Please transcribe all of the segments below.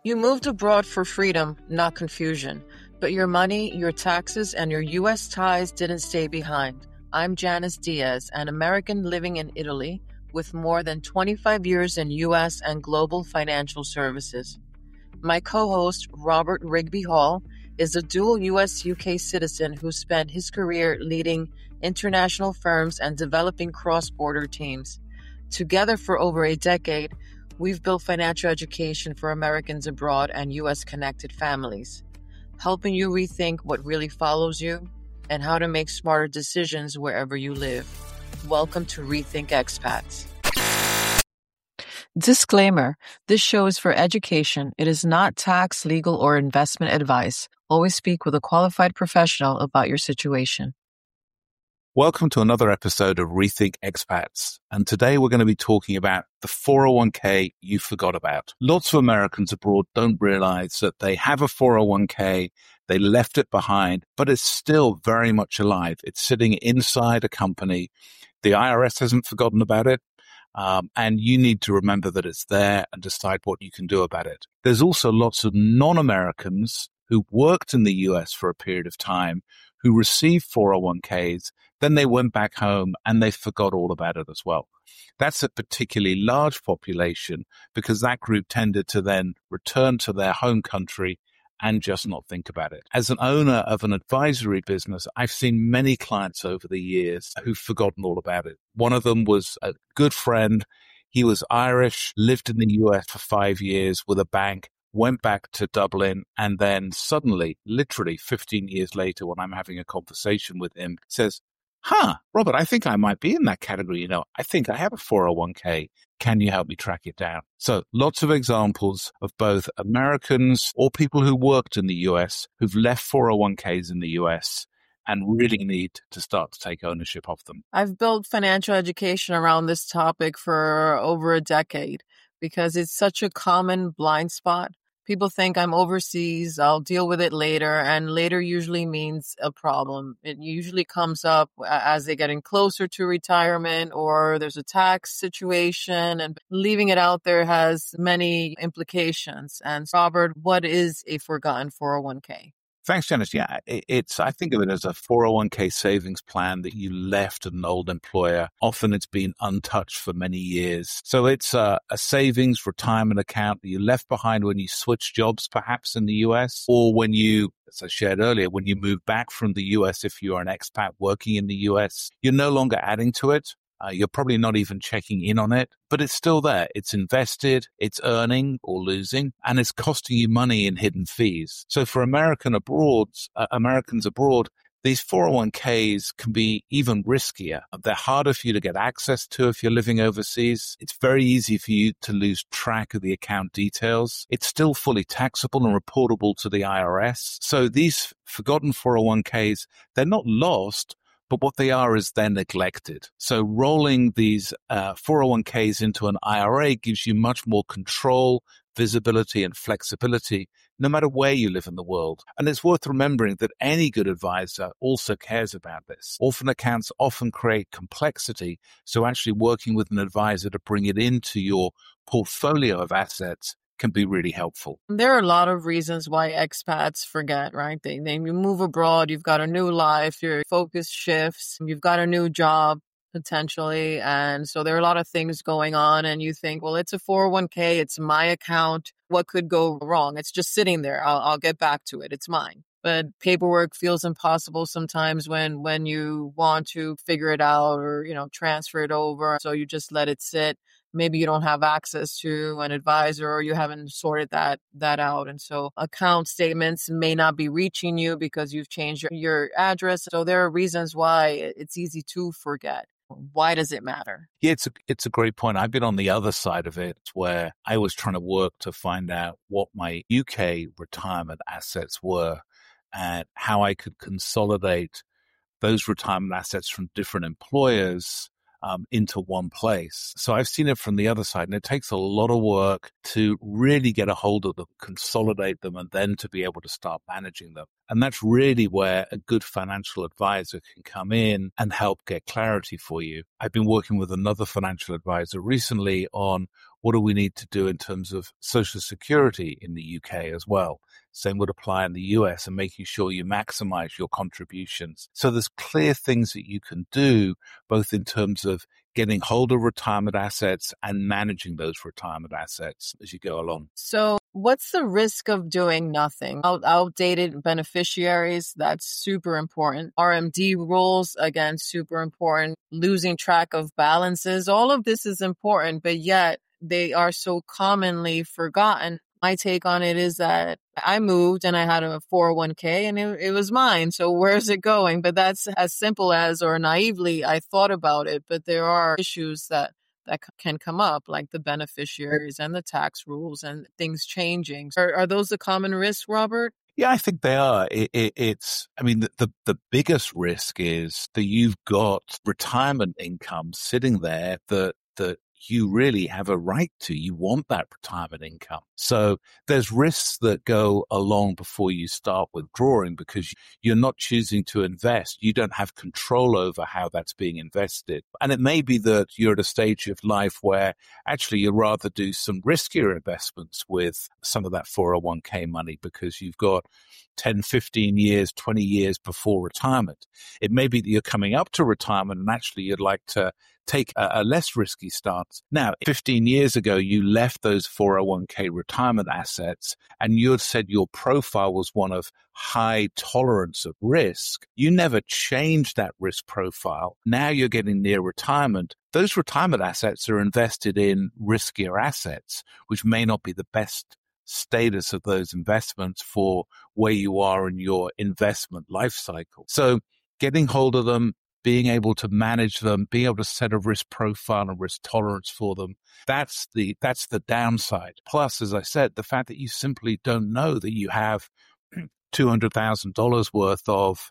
You moved abroad for freedom, not confusion. But your money, your taxes, and your U.S. ties didn't stay behind. I'm Janice Diaz, an American living in Italy with more than 25 years in U.S. and global financial services. My co host, Robert Rigby Hall, is a dual U.S. UK citizen who spent his career leading international firms and developing cross border teams. Together for over a decade, we've built financial education for Americans abroad and U.S. connected families, helping you rethink what really follows you and how to make smarter decisions wherever you live. Welcome to Rethink Expats. Disclaimer: this show is for education. It is not tax, legal, or investment advice. Always speak with a qualified professional about your situation. Welcome to another episode of Rethink Expats. And today we're going to be talking about the 401k you forgot about. Lots of Americans abroad don't realize that they have a 401k, they left it behind, but it's still very much alive. It's sitting inside a company. The IRS hasn't forgotten about it. And you need to remember that it's there and decide what you can do about it. There's also lots of non-Americans who worked in the US for a period of time who received 401ks, then they went back home and they forgot all about it as well. That's a particularly large population because that group tended to then return to their home country and just not think about it. As an owner of an advisory business, I've seen many clients over the years who've forgotten all about it. One of them was a good friend. He was Irish, lived in the US for 5 years with a bank, went back to Dublin, and then suddenly, literally 15 years later, when I'm having a conversation with him, says, Robert, I think I might be in that category. I think I have a 401k. Can you help me track it down? So lots of examples of both Americans or people who worked in the US who've left 401ks in the US and really need to start to take ownership of them. I've built financial education around this topic for over a decade because it's such a common blind spot. People think I'm overseas, I'll deal with it later, and later usually means a problem. It usually comes up as they're getting closer to retirement or there's a tax situation, and leaving it out there has many implications. And Robert, what is a forgotten 401k? Thanks, Janice. Yeah, I think of it as a 401k savings plan that you left at an old employer. Often it's been untouched for many years. So it's a savings retirement account that you left behind when you switched jobs, perhaps in the US, or when you, as I shared earlier, when you move back from the US, if you're an expat working in the US, you're no longer adding to it. You're probably not even checking in on it, but it's still there. It's invested, it's earning or losing, and it's costing you money in hidden fees. So for Americans abroad, these 401ks can be even riskier. They're harder for you to get access to if you're living overseas. It's very easy for you to lose track of the account details. It's still fully taxable and reportable to the IRS. So these forgotten 401ks, they're not lost, but what they are is they're neglected. So rolling these 401ks into an IRA gives you much more control, visibility, and flexibility, no matter where you live in the world. And it's worth remembering that any good advisor also cares about this. Orphan accounts often create complexity, so actually working with an advisor to bring it into your portfolio of assets can be really helpful. There are a lot of reasons why expats forget, right? They move abroad, you've got a new life, your focus shifts, you've got a new job potentially. And so there are a lot of things going on and you think, well, it's a 401k, it's my account. What could go wrong? It's just sitting there. I'll get back to it. It's mine. But paperwork feels impossible sometimes when you want to figure it out or, transfer it over. So you just let it sit. Maybe you don't have access to an advisor or you haven't sorted that out. And so account statements may not be reaching you because you've changed your address. So there are reasons why it's easy to forget. Why does it matter? Yeah, it's a great point. I've been on the other side of it where I was trying to work to find out what my UK retirement assets were and how I could consolidate those retirement assets from different employers into one place. So I've seen it from the other side, and it takes a lot of work to really get a hold of them, consolidate them, and then to be able to start managing them. And that's really where a good financial advisor can come in and help get clarity for you. I've been working with another financial advisor recently on What do we need to do in terms of Social Security in the UK as well? Same would apply in the US, and making sure you maximize your contributions. So there's clear things that you can do, both in terms of getting hold of retirement assets and managing those retirement assets as you go along. So what's the risk of doing nothing? Outdated beneficiaries, that's super important. RMD rules, again, super important. Losing track of balances, all of this is important, but yet they are so commonly forgotten. My take on it is that I moved and I had a 401k and it was mine. So where's it going? But that's as simple as, or naively, I thought about it. But there are issues that can come up, like the beneficiaries and the tax rules and things changing. Are those the common risks, Robert? Yeah, I think they are. The biggest risk is that you've got retirement income sitting there that you really have a right to. You want that retirement income. So there's risks that go along before you start withdrawing because you're not choosing to invest. You don't have control over how that's being invested. And it may be that you're at a stage of life where actually you'd rather do some riskier investments with some of that 401k money because you've got 10, 15 years, 20 years before retirement. It may be that you're coming up to retirement and actually you'd like to take a less risky stance. Now, 15 years ago, you left those 401k retirement assets and you had said your profile was one of high tolerance of risk. You never changed that risk profile. Now you're getting near retirement. Those retirement assets are invested in riskier assets, which may not be the best status of those investments for where you are in your investment life cycle. So getting hold of them, being able to manage them, being able to set a risk profile and risk tolerance for them, that's the downside. Plus, as I said, the fact that you simply don't know that you have $200,000 worth of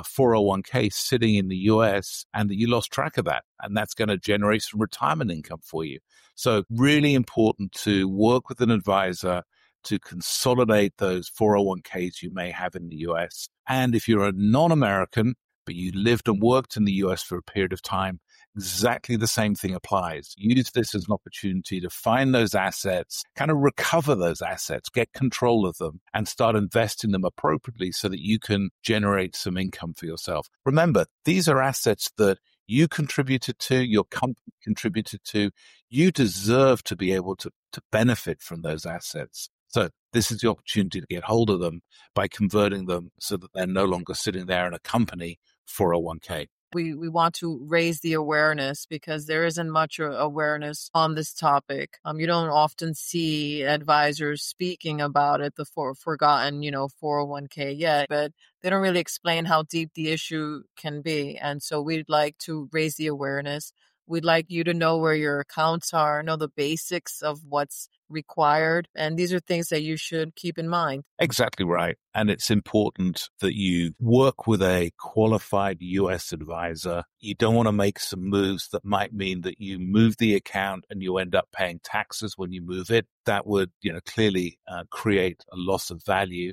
401k sitting in the US and that you lost track of that. And that's going to generate some retirement income for you. So really important to work with an advisor to consolidate those 401ks you may have in the US. And if you're a non-American, but you lived and worked in the US for a period of time, exactly the same thing applies. Use this as an opportunity to find those assets, kind of recover those assets, get control of them, and start investing them appropriately so that you can generate some income for yourself. Remember, these are assets that you contributed to, your company contributed to. You deserve to be able to benefit from those assets. So this is the opportunity to get hold of them by converting them so that they're no longer sitting there in a company 401k. We want to raise the awareness because there isn't much awareness on this topic. You don't often see advisors speaking about it, the forgotten, 401k yet, but they don't really explain how deep the issue can be. And so we'd like to raise the awareness. We'd like you to know where your accounts are, know the basics of what's required. And these are things that you should keep in mind. Exactly right. And it's important that you work with a qualified US advisor. You don't want to make some moves that might mean that you move the account and you end up paying taxes when you move it. That would, clearly create a loss of value.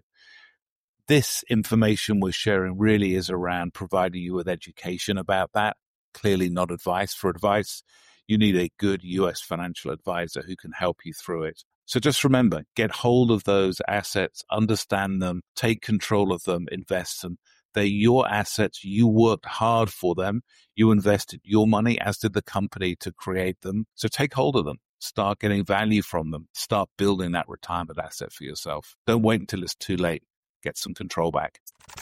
This information we're sharing really is around providing you with education about that. Clearly not advice. For advice, you need a good US financial advisor who can help you through it. So just remember, get hold of those assets, understand them, take control of them, invest them. They're your assets. You worked hard for them. You invested your money, as did the company, to create them. So take hold of them. Start getting value from them. Start building that retirement asset for yourself. Don't wait until it's too late. Get some control back.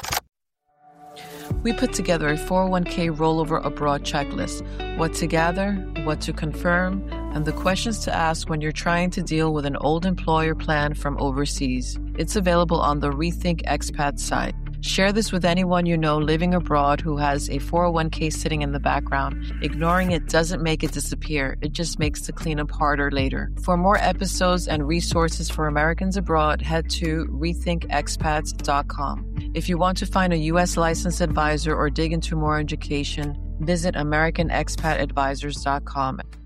We put together a 401k rollover abroad checklist: what to gather, what to confirm, and the questions to ask when you're trying to deal with an old employer plan from overseas. It's available on the Rethink Expat site. Share this with anyone you know living abroad who has a 401k sitting in the background. Ignoring it doesn't make it disappear. It just makes the cleanup harder later. For more episodes and resources for Americans abroad, head to rethinkexpats.com. If you want to find a U.S. licensed advisor or dig into more education, visit AmericanExpatAdvisors.com.